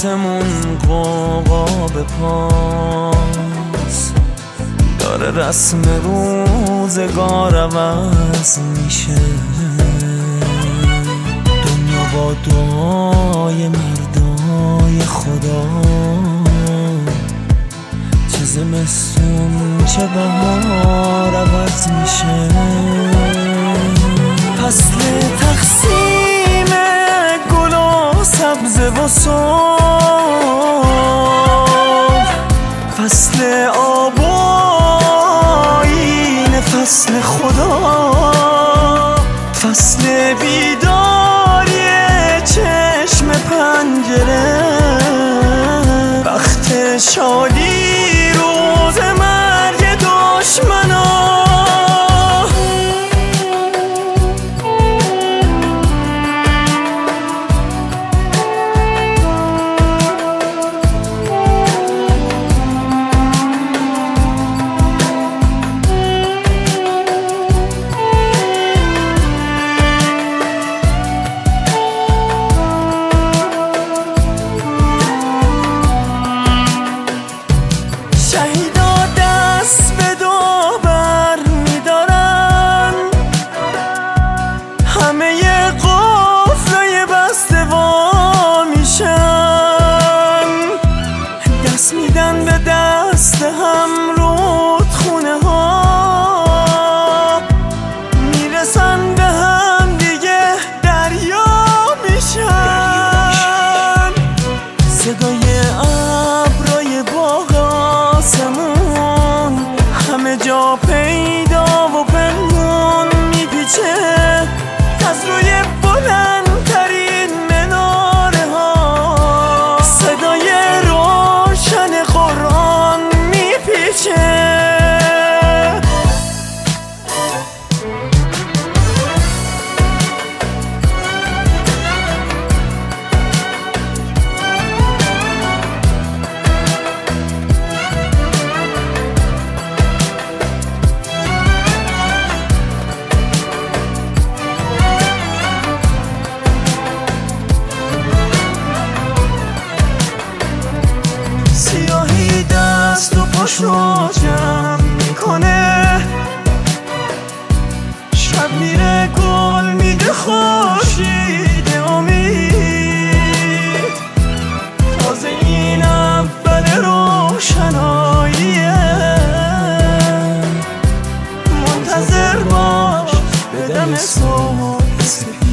آسمون قوقا به پاس داره، رسم روزگار عوض میشه. دنیا با دعای مردای خدا چه زمستون چه بهار عوض میشه. فصل تقسیم گل و سبزه و صبح، فصل آب و آیین، فصل خدا، فصل بیداری چشم پنجره، وقت شادی روز مرگ دشمنا. شهیدا دست به دو بر می‌دارن، همه قفلای بسته وا میشن، دست میدن به دست هم رودخونه ها، میرسن به هم دیگه دریا میشن. صدای ابرای باغ آسمون همه جا پیدا و پنهون میپیچه، از روی بلندترین مناره ها صدای روشن قرآن میپیچه. سیاهی دست و پاشو جمع میکنه، شب میره گل میده خورشید امید، تازه این اول روشناییه، منتظر باش به دم صبح.